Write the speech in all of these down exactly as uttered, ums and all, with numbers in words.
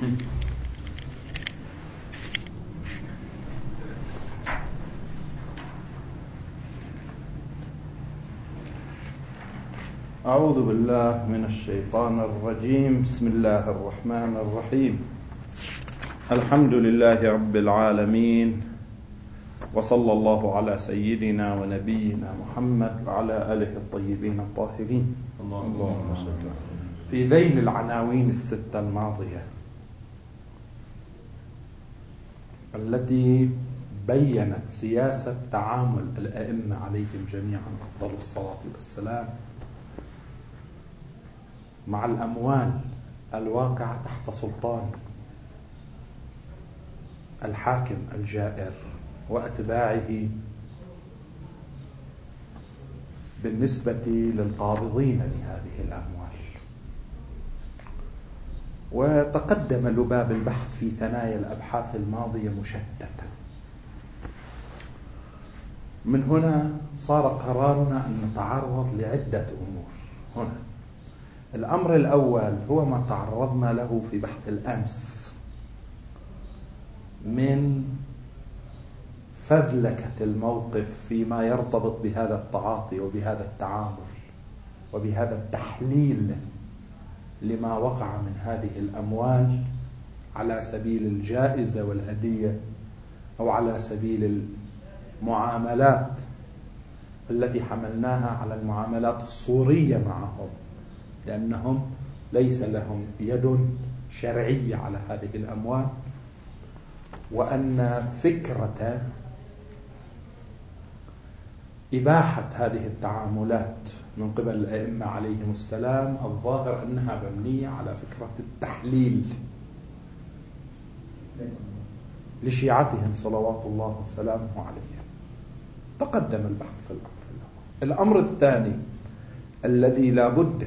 أعوذ بالله من الشيطان الرجيم. بسم الله الرحمن الرحيم. الحمد لله رب العالمين، وصلى الله على سيدنا ونبينا محمد وعلى آله الطيبين الطاهرين. اللهم صل. في ذيل العناوين الستة الماضية التي بيّنت سياسة تعامل الأئمة عليهم جميعا أفضل الصلاة والسلام مع الأموال الواقعة تحت سلطان الحاكم الجائر وأتباعه بالنسبة للقابضين لهذه الأموال. وتقدم لباب البحث في ثنايا الأبحاث الماضية مشتتا. من هنا صار قرارنا أن نتعرض لعدة أمور. هنا الأمر الأول هو ما تعرضنا له في بحث الأمس من فذلكة الموقف فيما يرتبط بهذا التعاطي وبهذا التعامل وبهذا التحليل لما وقع من هذه الأموال على سبيل الجائزة والهدية أو على سبيل المعاملات التي حملناها على المعاملات الصورية معهم، لأنهم ليس لهم يد شرعية على هذه الأموال، وأن فكرة إباحة هذه التعاملات من قبل الأئمة عليهم السلام الظاهر أنها مبنية على فكرة التحليل لشيعتهم صلوات الله وسلامه عليهم. تقدم البحث في الأمر الأول. الأمر الثاني الذي لا بد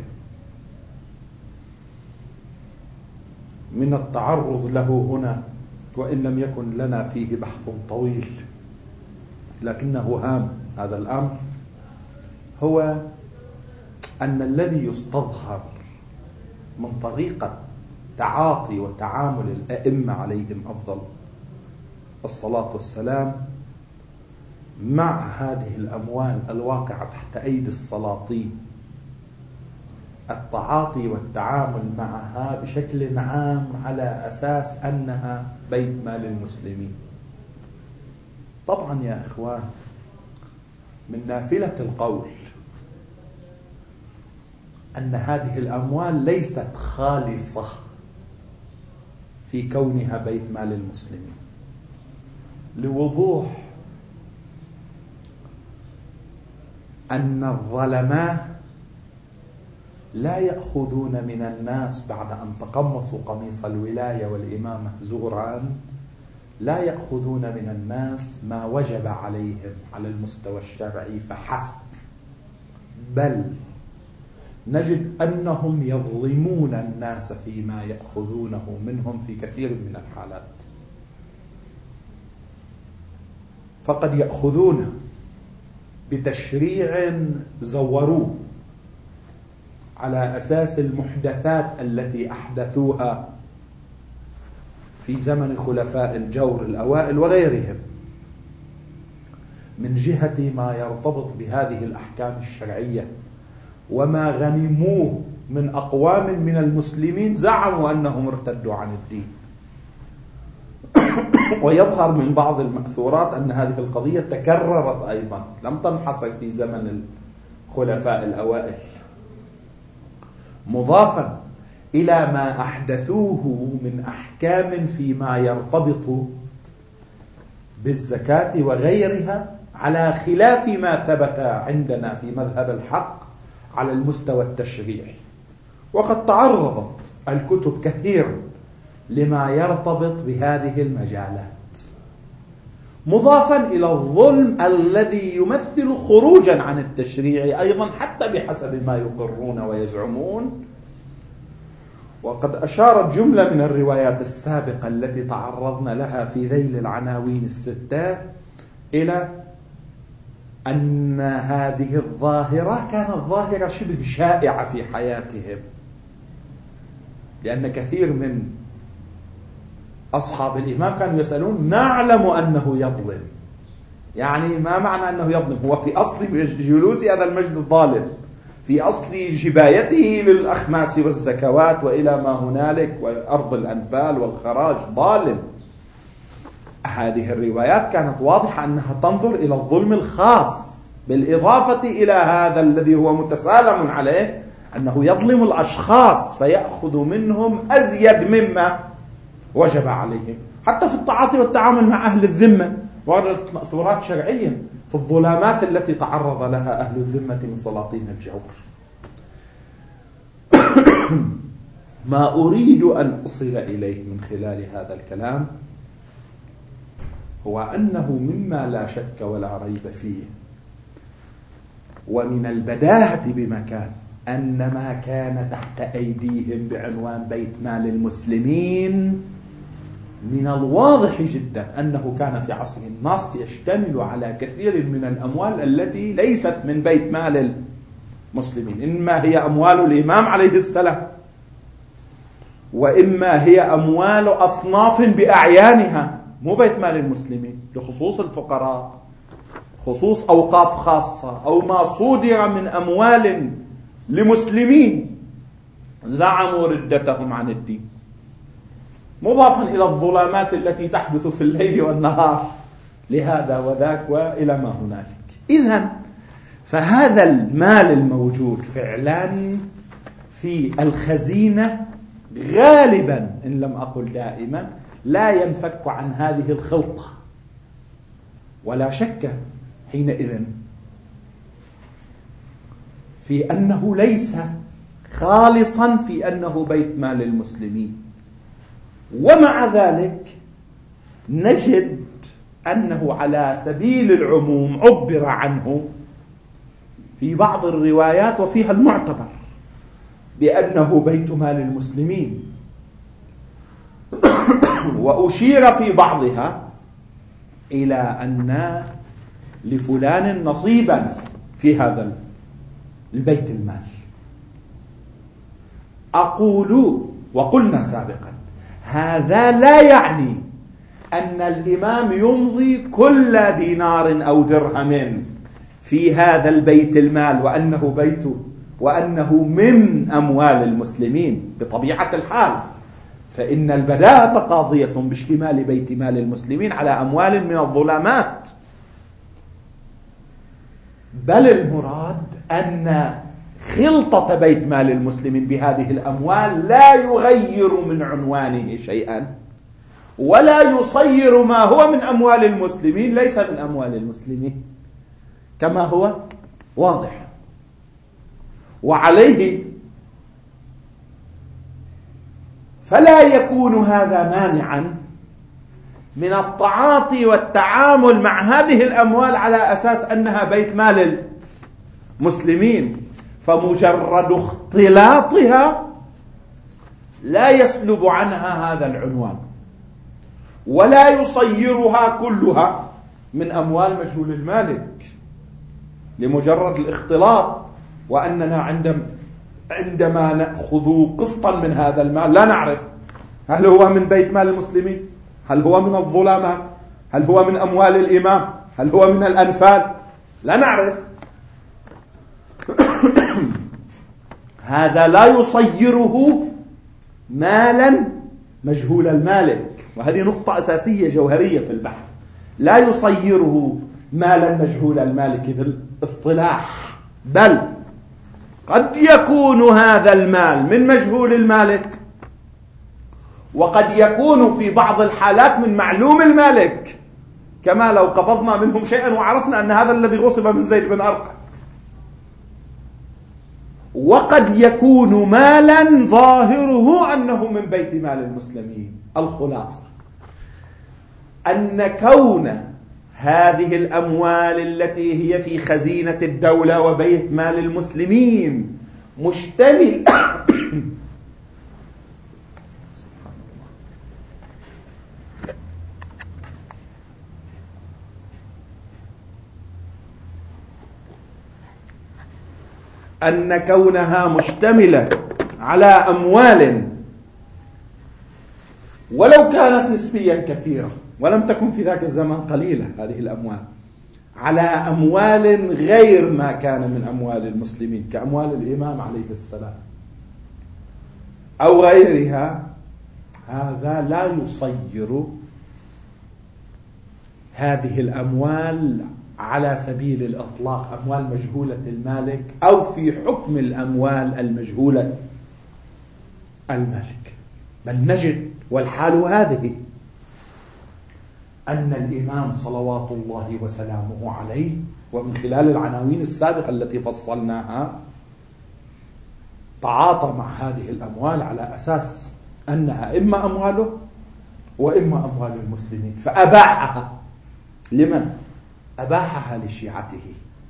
من التعرض له هنا، وإن لم يكن لنا فيه بحث طويل لكنه هام هذا الأمر، هو أن الذي يستظهر من طريقة تعاطي وتعامل الأئمة عليهم أفضل الصلاة والسلام مع هذه الأموال الواقعة تحت أيدي السلاطين التعاطي والتعامل معها بشكل عام على أساس أنها بيت مال المسلمين. طبعا يا إخوان، من نافلة القول أن هذه الأموال ليست خالصة في كونها بيت مال المسلمين، لوضوح أن الظلماء لا يأخذون من الناس بعد أن تقمصوا قميص الولاية والإمامة زوران، لا يأخذون من الناس ما وجب عليهم على المستوى الشرعي فحسب، بل نجد أنهم يظلمون الناس فيما يأخذونه منهم في كثير من الحالات. فقد يأخذون بتشريع زوروه على أساس المحدثات التي أحدثوها في زمن خلفاء الجور الأوائل وغيرهم من جهة ما يرتبط بهذه الأحكام الشرعية، وما غنموه من أقوام من المسلمين زعموا أنهم ارتدوا عن الدين. ويظهر من بعض المأثورات أن هذه القضية تكررت أيضا، لم تنحصر في زمن الخلفاء الأوائل، مضافا إلى ما أحدثوه من أحكام فيما يرتبط بالزكاة وغيرها على خلاف ما ثبت عندنا في مذهب الحق على المستوى التشريعي. وقد تعرضت الكتب كثيرا لما يرتبط بهذه المجالات، مضافا إلى الظلم الذي يمثل خروجا عن التشريع أيضا حتى بحسب ما يقرون ويزعمون. وقد أشارت جملة من الروايات السابقة التي تعرضنا لها في ذيل العناوين الستة إلى أن هذه الظاهرة كانت ظاهرة شبه شائعة في حياتهم، لأن كثير من أصحاب الإمام كانوا يسألون نعلم أنه يظلم، يعني ما معنى أنه يظلم؟ هو في أصل جلوس هذا المجلس ظالم، في أصل جبايته للأخماس والزكوات وإلى ما هنالك وأرض الأنفال والخراج ظالم. هذه الروايات كانت واضحة أنها تنظر إلى الظلم الخاص، بالإضافة إلى هذا الذي هو متسالم عليه أنه يظلم الأشخاص فيأخذ منهم أزيد مما وجب عليهم. حتى في التعاطي والتعامل مع أهل الذمة وردت مأثورات شرعية في الظلامات التي تعرض لها أهل الذمة من سلاطين الجور. ما أريد أن أصل إليه من خلال هذا الكلام هو أنه مما لا شك ولا ريب فيه ومن البداهة بمكان أن ما كان تحت أيديهم بعنوان بيت مال المسلمين من الواضح جدا أنه كان في عصر النص يشتمل على كثير من الأموال التي ليست من بيت مال المسلمين، إما هي أموال الإمام عليه السلام، وإما هي أموال أصناف بأعيانها مو بيت مال المسلمين، لخصوص الفقراء، خصوص أوقاف خاصة، أو ما صودر من أموال لمسلمين زعموا ردتهم عن الدين، مضافا إلى الظلامات التي تحدث في الليل والنهار لهذا وذاك وإلى ما هنالك. إذن فهذا المال الموجود فعلا في الخزينة غالبا إن لم أقل دائما لا ينفك عن هذه الخلطة، ولا شك حينئذ في أنه ليس خالصا في أنه بيت مال المسلمين. ومع ذلك نجد أنه على سبيل العموم عبر عنه في بعض الروايات وفيها المعتبر بأنه بيت مال المسلمين، وأشير في بعضها إلى أن لفلان نصيبا في هذا البيت المال. أقول وقلنا سابقا هذا لا يعني أن الإمام يمضي كل دينار أو درهم في هذا البيت المال وأنه بيته وأنه من أموال المسلمين بطبيعة الحال، فإن البداهة قاضية باشتمال بيت مال المسلمين على أموال من الظلامات، بل المراد أن خلطة بيت مال المسلمين بهذه الأموال لا يغير من عنوانه شيئا ولا يصير ما هو من أموال المسلمين ليس من أموال المسلمين كما هو واضح. وعليه فلا يكون هذا مانعا من التعاطي والتعامل مع هذه الأموال على أساس أنها بيت مال المسلمين، فمجرد اختلاطها لا يسلب عنها هذا العنوان ولا يصيرها كلها من أموال مجهول المالك لمجرد الاختلاط، وأننا عندما عندما نأخذ قسطا من هذا المال لا نعرف هل هو من بيت مال المسلمين، هل هو من الظلامات، هل هو من أموال الإمام، هل هو من الأنفال، لا نعرف. هذا لا يصيره مالا مجهول المالك، وهذه نقطة أساسية جوهرية في البحث، لا يصيره مالا مجهول المالك بالاصطلاح، بل قد يكون هذا المال من مجهول المالك وقد يكون في بعض الحالات من معلوم المالك، كما لو قبضنا منهم شيئا وعرفنا أن هذا الذي غصب من زيد بن أرقم، وقد يكون مالا ظاهره أنه من بيت مال المسلمين. الخلاصة أن كون هذه الأموال التي هي في خزينة الدولة وبيت مال المسلمين مشتمل أن كونها مشتملة على أموال ولو كانت نسبيا كثيرة، ولم تكن في ذاك الزمن قليلة هذه الأموال، على أموال غير ما كان من أموال المسلمين كأموال الإمام عليه السلام أو غيرها، هذا لا يصير هذه الأموال على سبيل الإطلاق أموال مجهولة المالك أو في حكم الأموال المجهولة المالك، بل نجد والحال هذه أن الإمام صلوات الله وسلامه عليه، ومن خلال العناوين السابقة التي فصلناها، تعاطى مع هذه الأموال على أساس أنها إما أمواله وإما أموال المسلمين، فأباحها لمن؟ أباحها لشيعته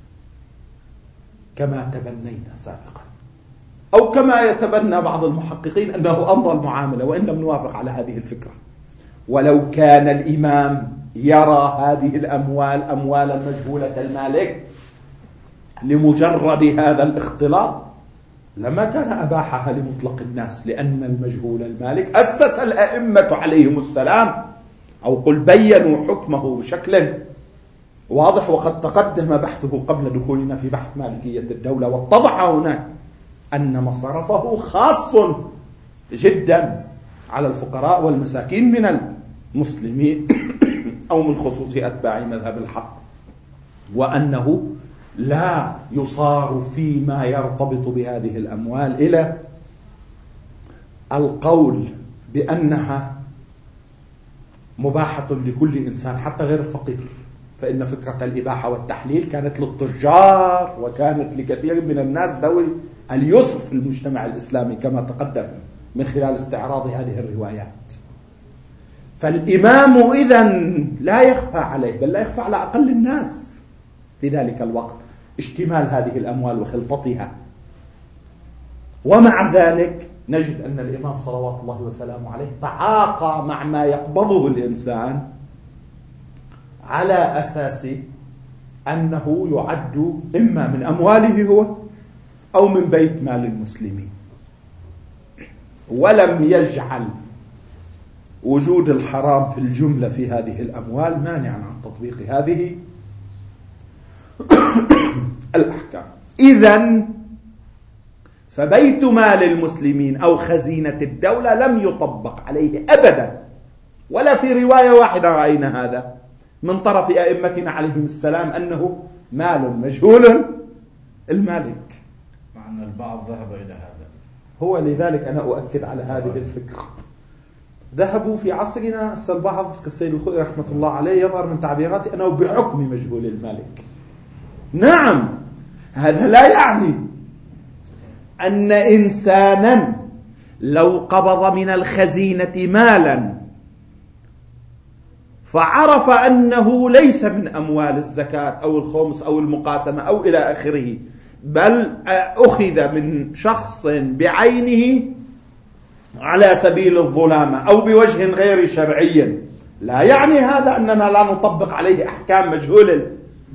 كما تبنينا سابقا، أو كما يتبنى بعض المحققين أنه أمضى المعاملة، وإن لم نوافق على هذه الفكرة. ولو كان الإمام يرى هذه الأموال أموالا مجهولة المالك لمجرد هذا الاختلاط لما كان أباحها لمطلق الناس، لأن المجهول المالك أسس الأئمة عليهم السلام، أو قل بيّنوا حكمه بشكل واضح، وقد تقدم بحثه قبل دخولنا في بحث مالكية الدولة، واتضح هناك أن مصرفه خاص جدا على الفقراء والمساكين من المسلمين أو من خصوص أتباع مذهب الحق، وأنه لا يصار فيما يرتبط بهذه الأموال إلى القول بأنها مباحة لكل إنسان حتى غير الفقير، فإن فكرة الإباحة والتحليل كانت للتجار وكانت لكثير من الناس ذوي اليسر في المجتمع الإسلامي كما تقدم من خلال استعراض هذه الروايات. فالإمام إذن لا يخفى عليه، بل لا يخفى على أقل الناس في ذلك الوقت اشتمال هذه الأموال وخلطتها. ومع ذلك نجد أن الإمام صلوات الله وسلامه عليه تعاقى مع ما يقبضه الإنسان على أساس أنه يعد إما من أمواله هو أو من بيت مال المسلمين، ولم يجعل وجود الحرام في الجملة في هذه الأموال مانعا عن تطبيق هذه الأحكام. إذن فبيت مال المسلمين أو خزينة الدولة لم يطبق عليه أبدا، ولا في رواية واحدة رأينا هذا من طرف أئمتنا عليهم السلام أنه مال مجهول المالك، مع أن البعض ذهب إلى هذا. هو لذلك أنا أؤكد على هذه الفكرة. ذهبوا في عصرنا البعض كالسيد الخوئي رحمة الله عليه يظهر من تعبيراته أنه بحكم مجهول المالك. نعم، هذا لا يعني أن إنسانا لو قبض من الخزينة مالا فعرف أنه ليس من أموال الزكاة أو الخمس أو المقاسمة أو إلى آخره، بل أخذ من شخص بعينه على سبيل الظلامة أو بوجه غير شرعي، لا يعني هذا أننا لا نطبق عليه أحكام مجهول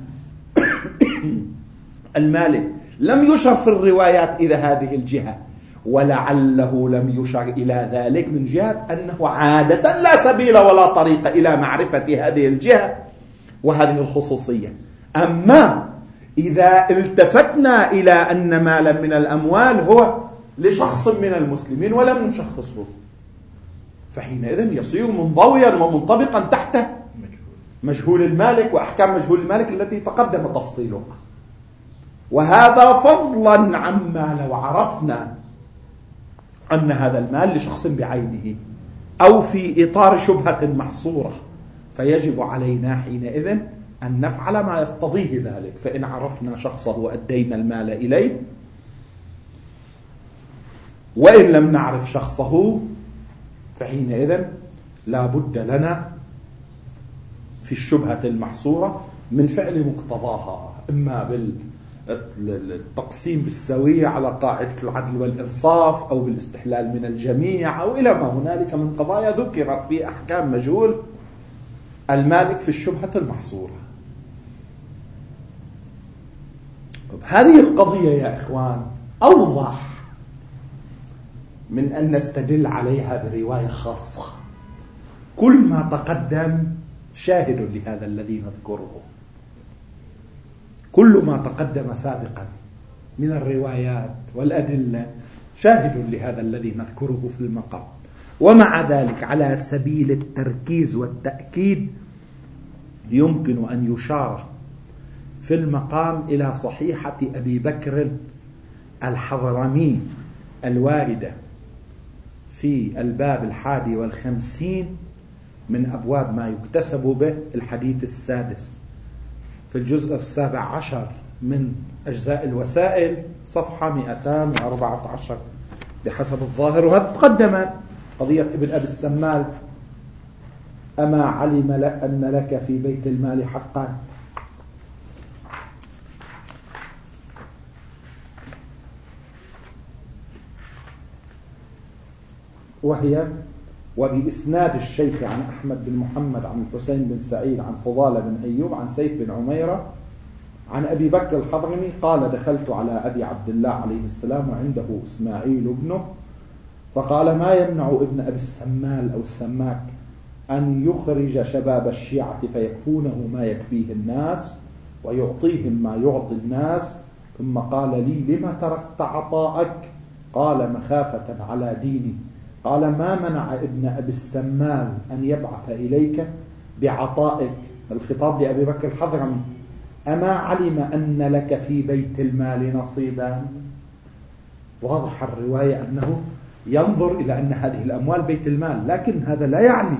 المالك. لم يشر في الروايات إلى هذه الجهة، ولعله لم يشر إلى ذلك من جهة أنه عادة لا سبيل ولا طريق إلى معرفة هذه الجهة وهذه الخصوصية. أما إذا التفتنا إلى أن مالا من الأموال هو لشخص من المسلمين ولم نشخصه، فحينئذ يصير منضويا ومنطبقا تحت مجهول المالك وأحكام مجهول المالك التي تقدم تفصيلها. وهذا فضلا عما لو عرفنا أن هذا المال لشخص بعينه أو في إطار شبهة محصورة، فيجب علينا حينئذ أن نفعل ما يقتضيه ذلك. فإن عرفنا شخصه وأدينا المال إليه، وإن لم نعرف شخصه فحينئذ لا بد لنا في الشبهة المحصورة من فعل مقتضاها، إما بالتقسيم بالسوية على قاعدة العدل والإنصاف، أو بالاستحلال من الجميع، أو إلى ما هنالك من قضايا ذكرت في أحكام مجهول المالك في الشبهة المحصورة. هذه القضية يا إخوان أوضح من أن نستدل عليها برواية خاصة كل ما تقدم شاهد لهذا الذي نذكره، كل ما تقدم سابقا من الروايات والأدلة شاهد لهذا الذي نذكره في المقام. ومع ذلك على سبيل التركيز والتأكيد يمكن أن يشار في المقام إلى صحيحة أبي بكر الحضرمي الواردة في الباب الحادي والخمسين من أبواب ما يكتسب به الحديث السادس في الجزء السابع عشر من أجزاء الوسائل صفحة مئتين وأربعة عشر بحسب الظاهر. وهذا تقدم قضية ابن أبي السمال: أما علم أن لك في بيت المال حقا. وهي وبإسناد الشيخ عن أحمد بن محمد عن الحسين بن سعيد عن فضالة بن أيوب عن سيف بن عميرة عن أبي بكر الحضرمي قال: دخلت على أبي عبد الله عليه السلام وعنده إسماعيل ابنه، فقال: ما يمنع ابن أبي السمال أو السماك أن يخرج شباب الشيعة فيكفونه ما يكفيه الناس ويعطيهم ما يعطي الناس؟ ثم قال لي: لما تركت عطاءك؟ قال: مخافة على ديني. قال: ما منع ابن أبي السمال أن يبعث إليك بعطائك؟ الخطاب لأبي بكر الحضرمي: أما علم أن لك في بيت المال نصيبا؟ واضح الرواية أنه ينظر إلى أن هذه الأموال بيت المال، لكن هذا لا يعني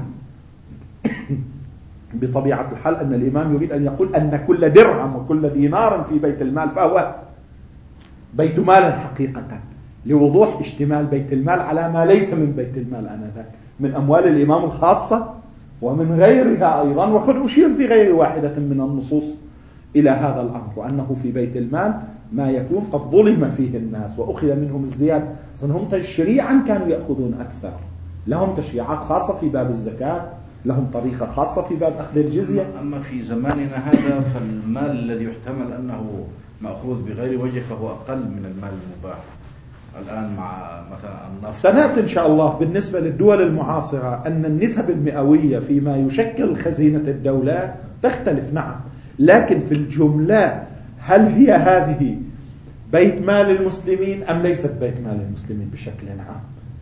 بطبيعة الحال أن الإمام يريد أن يقول أن كل درهم وكل دينار في بيت المال فهو بيت مال حقيقة، لوضوح اشتمال بيت المال على ما ليس من بيت المال آنذاك من أموال الإمام الخاصة ومن غيرها أيضا. وقد أشير في غير واحدة من النصوص إلى هذا الأمر، وأنه في بيت المال ما يكون قد ظلم فيه الناس وأخذ منهم الزيادة. هم تشريعا كانوا يأخذون أكثر، لهم تشريعات خاصة في باب الزكاة، لهم طريقة خاصة في باب أخذ الجزية. أما في زماننا هذا فالمال الذي يحتمل أنه مأخوذ بغير وجه فهو أقل من المال المباح الآن مع مثلا النفط. سنأتي إن شاء الله بالنسبة للدول المعاصرة أن النسب المئوية فيما يشكل خزينة الدولة تختلف، نعم، لكن في الجملة هل هي هذه بيت مال المسلمين أم ليست بيت مال المسلمين بشكل عام؟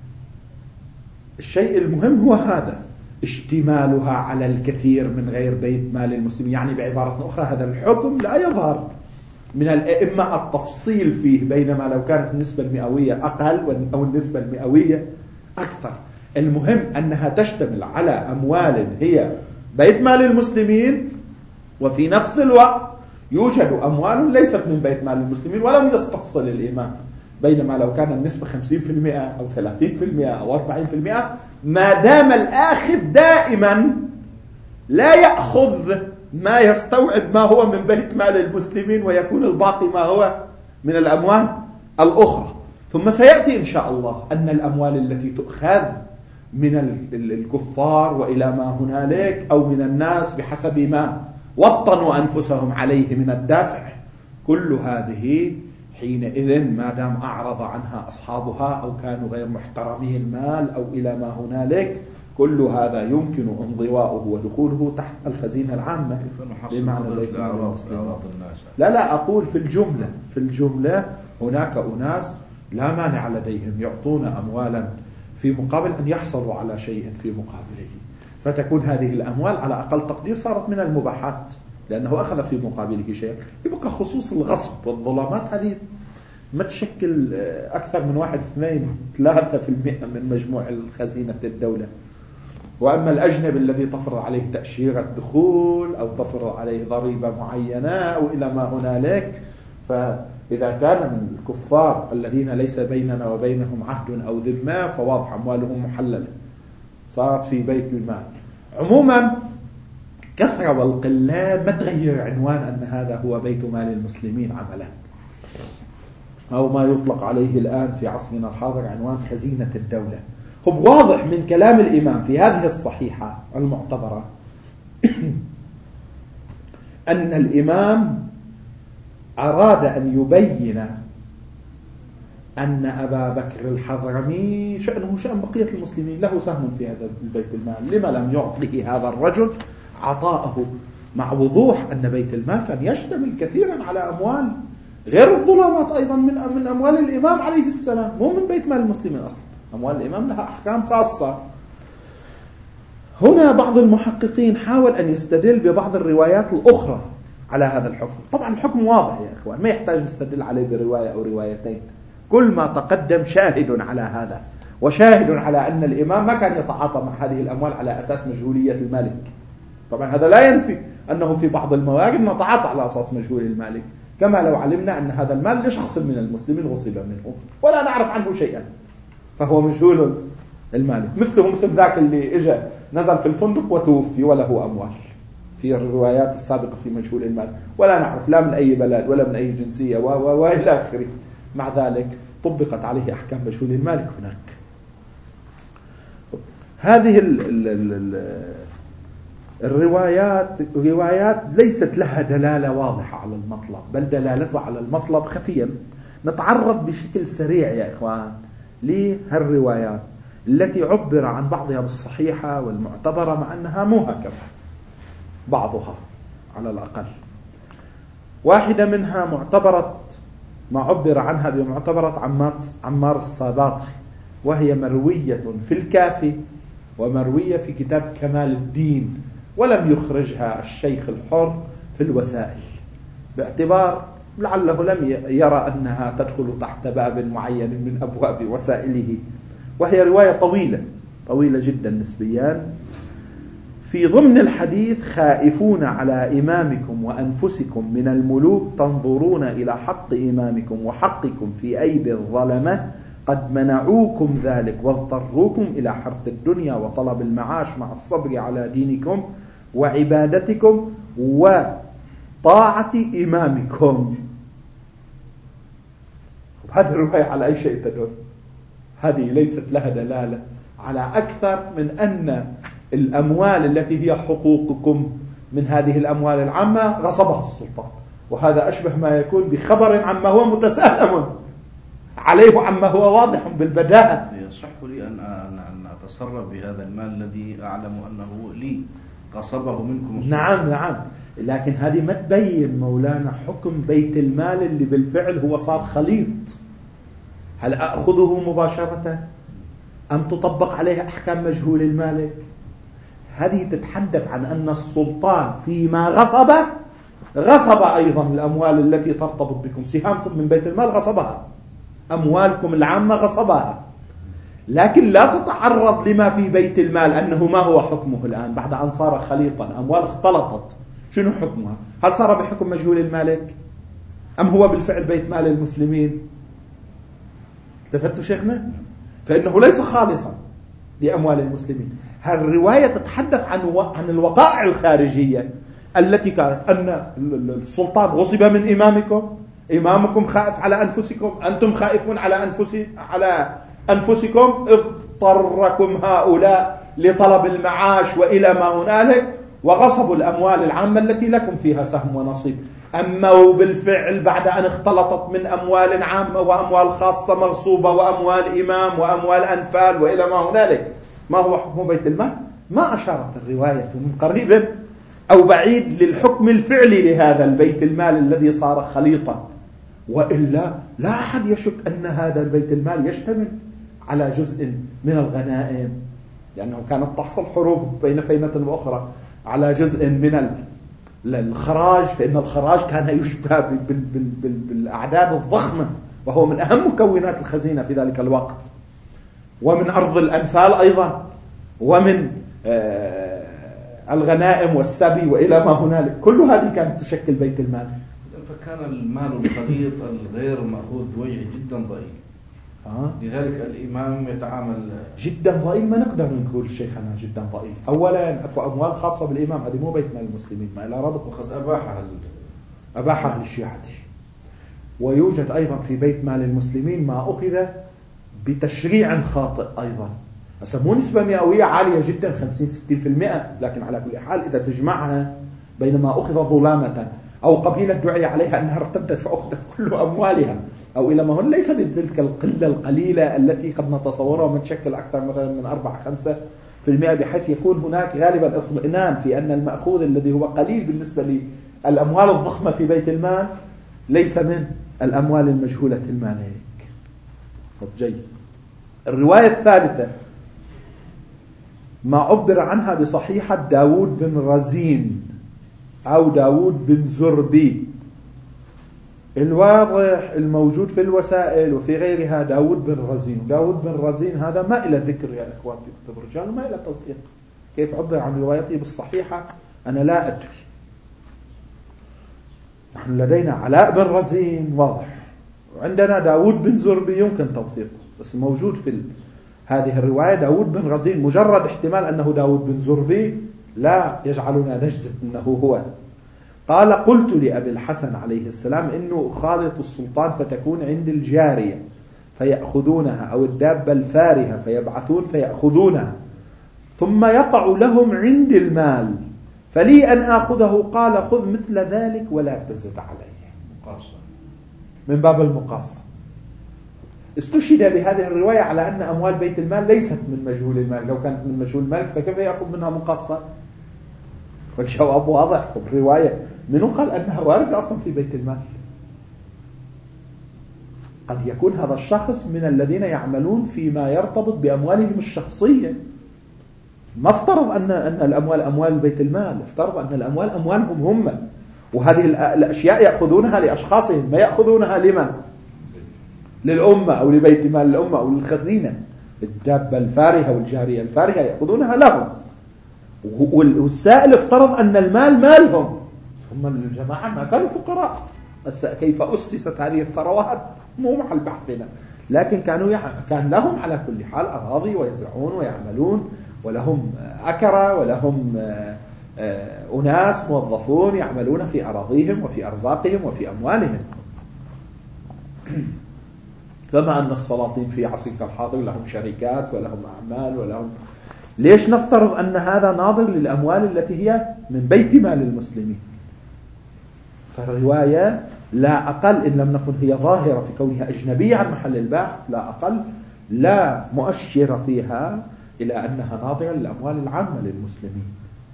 الشيء المهم هو هذا اشتمالها على الكثير من غير بيت مال المسلمين. يعني بعبارة أخرى هذا الحكم لا يظهر من الأئمة التفصيل فيه، بينما لو كانت النسبة المئوية أقل أو النسبة المئوية أكثر، المهم أنها تشتمل على أموال هي بيت مال المسلمين، وفي نفس الوقت يوجد أموال ليست من بيت مال المسلمين ولم يستفصل الإمام. بينما لو كان النسبة خمسين بالمئة أو ثلاثين بالمئة أو أربعين بالمئة، ما دام الآخذ دائما لا يأخذ ما يستوعب ما هو من بيت مال المسلمين ويكون الباقي ما هو من الأموال الأخرى. ثم سيأتي إن شاء الله أن الأموال التي تؤخذ من الكفار وإلى ما هنالك أو من الناس بحسب ما وطنوا أنفسهم عليه من الدافع، كل هذه حينئذ ما دام أعرض عنها أصحابها أو كانوا غير محترمي المال أو إلى ما هنالك، كل هذا يمكن انضواؤه ودخوله تحت الخزينة العامة بمعنى بيت مال المسلمين. لا لا أقول في الجملة، في الجملة هناك أناس لا مانع لديهم يعطون أموالا في مقابل أن يحصلوا على شيء في مقابله، فتكون هذه الأموال على أقل تقدير صارت من المباحات لأنه أخذ في مقابله شيء. يبقى خصوص الغصب والظلامات هذه ما تشكل أكثر من واحد اثنين ثلاثة في المئة من مجموع الخزينة الدولة. وأما الأجنبي الذي تفرض عليه تأشيرة دخول أو تفرض عليه ضريبة معينة أو إلى ما هنالك، فإذا كان من الكفار الذين ليس بيننا وبينهم عهد أو ذمة فواضح أموالهم محللة صارت في بيت المال. عموما كثرة والقلة ما تغير عنوان أن هذا هو بيت مال المسلمين عملا، أو ما يطلق عليه الآن في عصرنا الحاضر عنوان خزينة الدولة. خب واضح من كلام الإمام في هذه الصحيحة المعتبرة أن الإمام أراد أن يبين أن أبا بكر الحضرمي شأنه شأن بقية المسلمين، له سهم في هذا البيت المال، لما لم يعطيه هذا الرجل عطاءه، مع وضوح أن بيت المال كان يشتمل كثيرا على أموال غير الظلامات أيضا من من أموال الإمام عليه السلام، مو من بيت مال المسلمين أصلا. أموال الإمام لها أحكام خاصة. هنا بعض المحققين حاول أن يستدل ببعض الروايات الأخرى على هذا الحكم. طبعا الحكم واضح يا إخوان، ما يحتاج نستدل عليه برواية أو روايتين، كل ما تقدم شاهد على هذا، وشاهد على أن الإمام ما كان يتعاطى مع هذه الأموال على أساس مجهولية المالك. طبعا هذا لا ينفي أنه في بعض الموارد نتعاطى على أساس مجهول المالك، كما لو علمنا أن هذا المال لشخص من المسلمين غصب منه ولا نعرف عنه شيئا فهو مجهول المالك، مثله مثل ذاك اللي إجا نزل في الفندق وتوفي وله أموال في الروايات السابقة في مجهول المال، ولا نعرف لا من أي بلد ولا من أي جنسية وإلى آخره. مع ذلك طبقت عليه أحكام مجهول المالك هناك. هذه ال ال ال الروايات روايات ليست لها دلالة واضحة على المطلب، بل دلالتها على المطلب خفيا. نتعرض بشكل سريع يا إخوان لهالروايات التي عبر عن بعضها بالصحيحة والمعتبرة، مع أنها مو هكذا، بعضها على الأقل. واحدة منها معتبرة، ما عبر عنها بمعتبرة عمار, عمار الصباطي، وهي مروية في الكافي ومروية في كتاب كمال الدين، ولم يخرجها الشيخ الحر في الوسائل، باعتبار لعله لم يرى أنها تدخل تحت باب معين من أبواب وسائله. وهي رواية طويلة طويلة جدا نسبيا. في ضمن الحديث: خائفون على إمامكم وأنفسكم من الملوك، تنظرون إلى حق إمامكم وحقكم في أيدي الظلمة، قد منعوكم ذلك واضطروكم إلى حرث الدنيا وطلب المعاش مع الصبر على دينكم وعبادتكم وطاعة إمامكم. هذه الرواية على أي شيء تدل؟ هذه ليست لها دلالة على أكثر من أن الأموال التي هي حقوقكم من هذه الأموال العامة غصبها السلطان، وهذا أشبه ما يكون بخبر عما هو متساهل عليه عما هو واضح بالبداهة. يصح لي أن أن أتصرف بهذا المال الذي أعلم أنه لي غصبه منكم السلطان. نعم نعم، لكن هذه ما تبين مولانا حكم بيت المال اللي بالفعل هو صار خليط. هل أخذه مباشرة أم تطبق عليه أحكام مجهول المالك؟ هذه تتحدث عن أن السلطان فيما غصب غصب أيضا الأموال التي ترتبط بكم، سهامكم من بيت المال غصبها، أموالكم العامة غصبها، لكن لا تتعرض لما في بيت المال أنه ما هو حكمه الآن بعد أن صار خليطا، أموال اختلطت، شنو حكمها؟ هل صار بحكم مجهول المالك أم هو بالفعل بيت مال المسلمين؟ التفتوا شيخنا؟ فإنه ليس خالصا لأموال المسلمين. هالرواية تتحدث عن عن الوقائع الخارجية التي كانت أن السلطان غصب من إمامكم، إمامكم خائف على أنفسكم، أنتم خائفون على أنفسي على أنفسكم، اضطركم هؤلاء لطلب المعاش وإلى ما هنالك وغصبوا الأموال العامة التي لكم فيها سهم ونصيب. أما بالفعل بعد أن اختلطت من أموال عامة وأموال خاصة مغصوبة وأموال إمام وأموال أنفال وإلى ما هنالك، ما هو حكم بيت المال؟ ما أشارت الرواية من قريب أو بعيد للحكم الفعلي لهذا البيت المال الذي صار خليطا. وإلا لا أحد يشك أن هذا البيت المال يشتمل على جزء من الغنائم، لأنه كانت تحصل حروب بين فينة وأخرى على جزء من الخراج، فإن الخراج كان يشبه بالأعداد الضخمة، وهو من أهم مكونات الخزينة في ذلك الوقت، ومن أرض الأنفال أيضا، ومن الغنائم والسبي وإلى ما هنالك، كل هذه كانت تشكل بيت المال. فكان المال الخليط الغير مأخوذ بوجه جدا ضئيل، آه. لذلك الإمام يتعامل جدا ضئيل. ما نقدر نقول شيخنا جدا ضئيل. أولا أكو أموال خاصة بالإمام، هذه مو بيت مال المسلمين، ما إلى ربط، وخذ أباحها أباحها للشيعة. ويوجد أيضا في بيت مال المسلمين ما أخذ بتشريع خاطئ أيضا، مو نسبة مئوية عالية جدا خمسين ستين بالمئة، لكن على كل حال إذا تجمعها بين ما أخذ ظلامة أو قبيلة دعي عليها أنها ارتدت فأخذت كل أموالها، أو إلى ما هو ليس بتلك القلة القليلة التي قد نتصورها من شكل أكثر من أربعة خمسة في المئة، بحيث يكون هناك غالبا اطمئنان في أن المأخوذ الذي هو قليل بالنسبة للأموال الضخمة في بيت المال ليس من الأموال المجهولة المالك. جيد. الرواية الثالثة ما عبر عنها بصحيحة داود بن رزين أو داود بن زربي. الواضح الموجود في الوسائل وفي غيرها داود بن رزين. داود بن رزين هذا ما إلى ذكر يا إخوان في كتب الرجال وما إلى توثيق. كيف عبر عن روايته بالصحيحة أنا لا أدري. نحن لدينا علاء بن رزين واضح، وعندنا داود بن زربي يمكن توثيقه، بس موجود في هذه الرواية داود بن رزين. مجرد احتمال أنه داود بن زربي لا يجعلنا نجزم أنه هو. قال قلت لأبي الحسن عليه السلام إنه خالط السلطان فتكون عند الجارية فيأخذونها، أو الدابة الفارهة فيبعثون فيأخذونها، ثم يقع لهم عند المال فلي أن آخذه. قال خذ مثل ذلك ولا تزد عليه. مقاصة من باب المقاصة. استشهد بهذه الرواية على أن أموال بيت المال ليست من مجهول المال. لو كانت من مجهول المال فكيف يأخذ منها مقاصة؟ فالجواب واضح بالرواية. منو قال أنها واردة أصلا في بيت المال؟ قد يكون هذا الشخص من الذين يعملون فيما يرتبط بأموالهم الشخصية. ما افترض أن أن الأموال أموال بيت المال، افترض أن الأموال أموالهم هم، وهذه الأشياء يأخذونها لأشخاصهم، ما يأخذونها لمن؟ للأمة أو لبيت مال الأمة أو للخزينة. الدابة الفارهة والجارية الفارهة يأخذونها لهم، والسائل افترض أن المال مالهم، ثم الجماعة ما كانوا فقراء. كيف أسست هذه الثروات مو محل بحثنا، لكن كانوا يع... كان لهم على كل حال أراضي ويزرعون ويعملون، ولهم أكرة ولهم أناس موظفون يعملون في أراضيهم وفي أرزاقهم وفي أموالهم. كما أن السلاطين في عصرك الحاضر لهم شركات ولهم أعمال ولهم. ليش نفترض أن هذا ناظر للأموال التي هي من بيت مال المسلمين؟ فالرواية لا أقل إن لم نكن هي ظاهرة في كونها أجنبية عن محل البحث، لا أقل لا مؤشر فيها إلى أنها ناظرة للأموال العامة للمسلمين.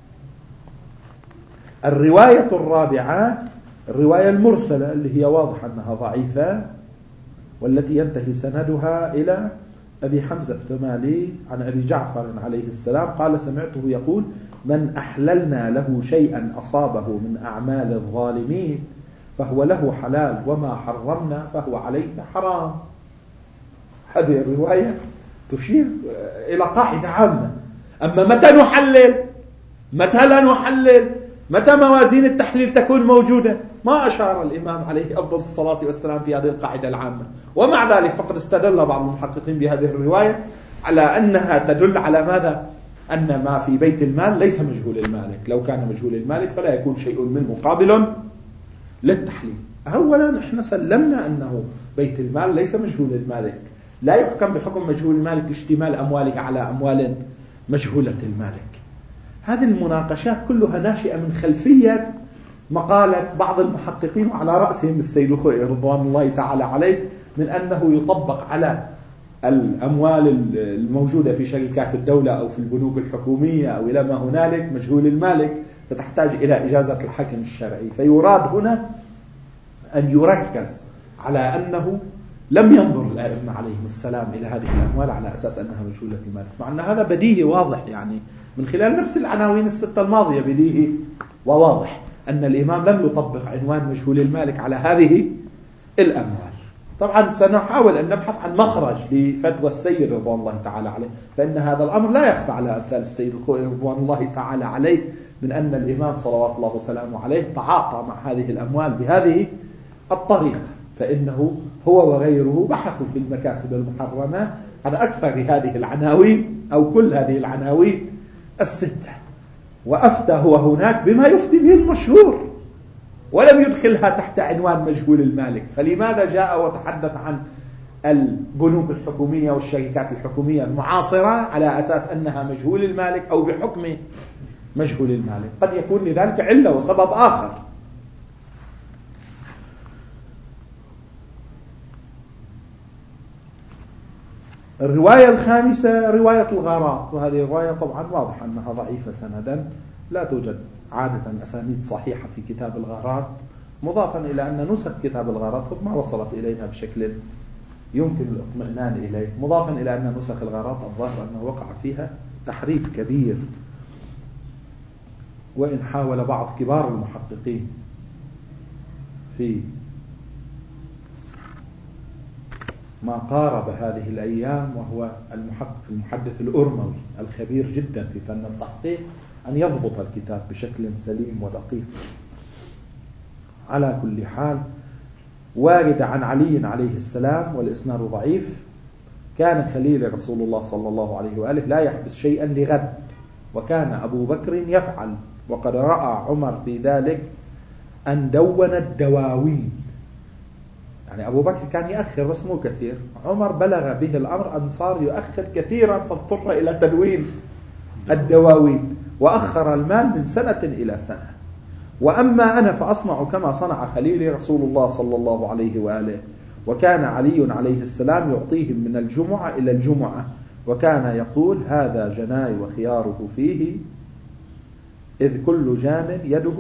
الرواية الرابعة الرواية المرسلة اللي هي واضح أنها ضعيفة، والتي ينتهي سندها إلى أبي حمزة الثمالي عن أبي جعفر عليه السلام قال سمعته يقول من أحللنا له شيئا أصابه من أعمال الظالمين فهو له حلال وما حرمنا فهو عليه حرام. هذه الرواية تشير إلى قاعدة عامة. أما متى نحلل، متى لا نحلل، متى موازين التحليل تكون موجودة، ما أشار الإمام عليه أفضل الصلاة والسلام في هذه القاعدة العامة. ومع ذلك فقد استدل بعض المحققين بهذه الرواية على أنها تدل على ماذا؟ أن ما في بيت المال ليس مجهول المالك. لو كان مجهول المالك فلا يكون شيء منه قابل للتحليل. أولا احنا سلمنا أنه بيت المال ليس مجهول المالك، لا يحكم بحكم مجهول المالك لاشتمال أمواله على أموال مجهولة المالك. هذه المناقشات كلها ناشئة من خلفية مقالة بعض المحققين وعلى رأسهم السيد الخوئي رضوان الله تعالى عليه، من أنه يطبق على الأموال الموجودة في شركات الدولة أو في البنوك الحكومية أو إلى ما هنالك مجهول المالك فتحتاج إلى إجازة الحكم الشرعي. فيراد هنا أن يركز على أنه لم ينظر الأئمة عليهم السلام إلى هذه الأموال على أساس أنها مجهولة المالك، مع أن هذا بديهي واضح، يعني من خلال نفس العناوين الستة الماضية بديهي وواضح أن الإمام لم يطبق عنوان مجهول المالك على هذه الأموال. طبعا سنحاول أن نبحث عن مخرج لفتوى السيد رضوان الله تعالى عليه، فإن هذا الأمر لا يخفى على أمثال السيد الخوئي رضوان الله تعالى عليه، من أن الإمام صلوات الله وسلامه عليه تعاطى مع هذه الأموال بهذه الطريقة، فإنه هو وغيره بحثوا في المكاسب المحرمة عن أكثر هذه العناوين أو كل هذه العناوين الستة، وأفتى هو هناك بما يفتي به المشهور ولم يدخلها تحت عنوان مجهول المالك. فلماذا جاء وتحدث عن البنوك الحكومية والشركات الحكومية المعاصرة على أساس أنها مجهول المالك أو بحكم مجهول المالك؟ قد يكون لذلك علة وسبب آخر. الرواية الخامسة رواية الغارات، وهذه الرواية طبعا واضح أنها ضعيفة سندا، لا توجد عادة أسانيد صحيحة في كتاب الغارات، مضافا إلى أن نسخ كتاب الغارات ما وصلت إليها بشكل يمكن الاطمئنان إليه، مضافا إلى أن نسخ الغارات الظاهر أنه وقع فيها تحريف كبير، وإن حاول بعض كبار المحققين في ما قارب هذه الأيام، وهو المحقق المحدث الأرموي الخبير جدا في فن التحقيق، أن يضبط الكتاب بشكل سليم ودقيق. على كل حال، وارد عن علي عليه السلام والإسناد ضعيف: كان خليل رسول الله صلى الله عليه وآله لا يحبس شيئا لغد، وكان أبو بكر يفعل، وقد رأى عمر في ذلك أن دون الدواوين. يعني أبو بكر كان يأخر بس مو كثير، عمر بلغ به الأمر أن صار يؤخر كثيرا فاضطر إلى تدوين الدواوين، وأخر المال من سنة إلى سنة. وأما أنا فأصنع كما صنع خليلي رسول الله صلى الله عليه وآله. وكان علي عليه السلام يعطيهم من الجمعة إلى الجمعة، وكان يقول: هذا جناي وخياره فيه، إذ كل جان يده